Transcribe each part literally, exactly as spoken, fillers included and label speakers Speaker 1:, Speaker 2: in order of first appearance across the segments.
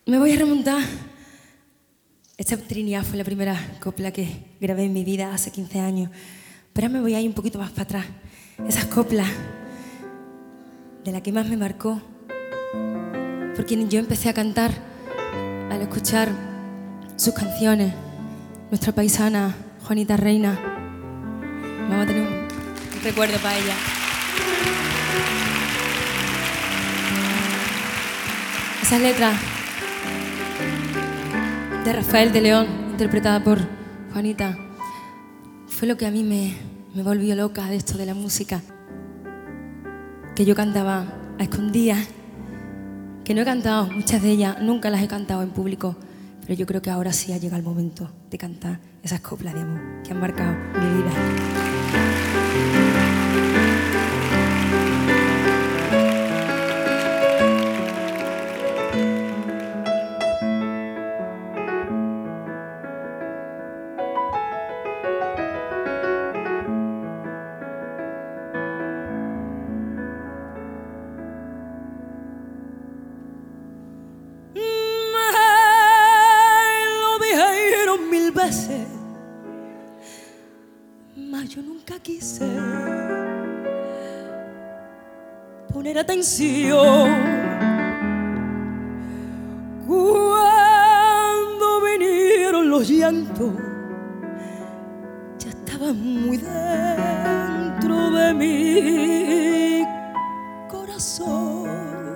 Speaker 1: Me voy a remontar. Esta Trinidad fue la primera copla que grabé en mi vida hace quince años. Pero ahora me voy a ir un poquito más para atrás. Esas coplas de la que más me marcó, por quien yo empecé a cantar al escuchar sus canciones. Nuestra paisana Juanita Reina. Vamos a tener un recuerdo para ella. Esas letras de Rafael de León, interpretada por Juanita, fue lo que a mí me, me volvió loca de esto de la música. Que yo cantaba a escondidas, que no he cantado muchas de ellas, nunca las he cantado en público, pero yo creo que ahora sí ha llegado el momento de cantar esas coplas de amor que han marcado mi vida.
Speaker 2: Mas yo nunca quise poner atención cuando vinieron los llantos. Ya estaban muy dentro de mi corazón.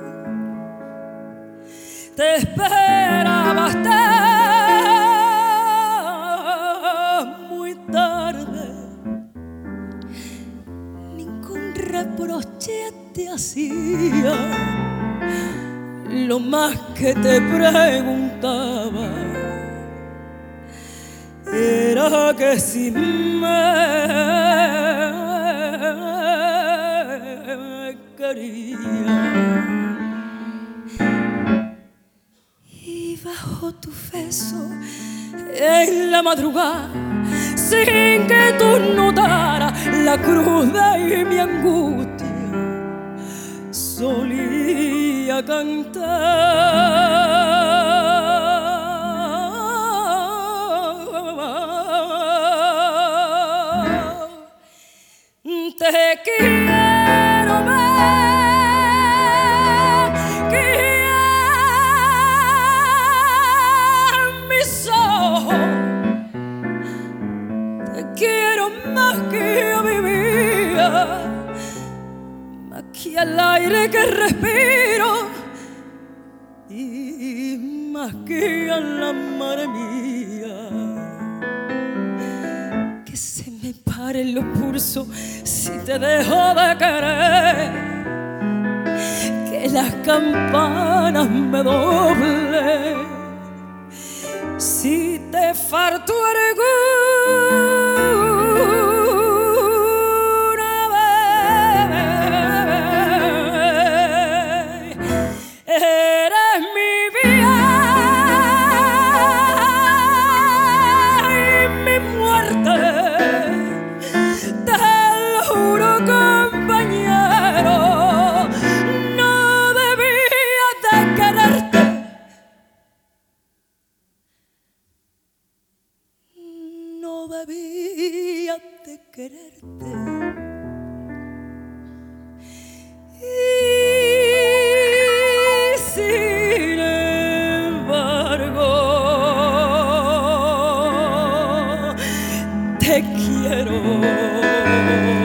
Speaker 2: Te esperaba hasta reproche te hacía, lo más que te preguntaba era que si me quería. Y bajo tu beso en la madrugada, sin que tú notaras la cruz de mi angustia, solía cantar. Te quiero más que a mis ojos. Quiero más que a mi vida, más que al aire que respiro y más que a la madre mía. Que se me paren los pulsos si te dejo de querer, que las campanas me doblen si te falto alguna vez. Eres mi vida y mi muerte, te lo juro, compañero. No debía de quererte, no debía de quererte. Y sin embargo te quiero.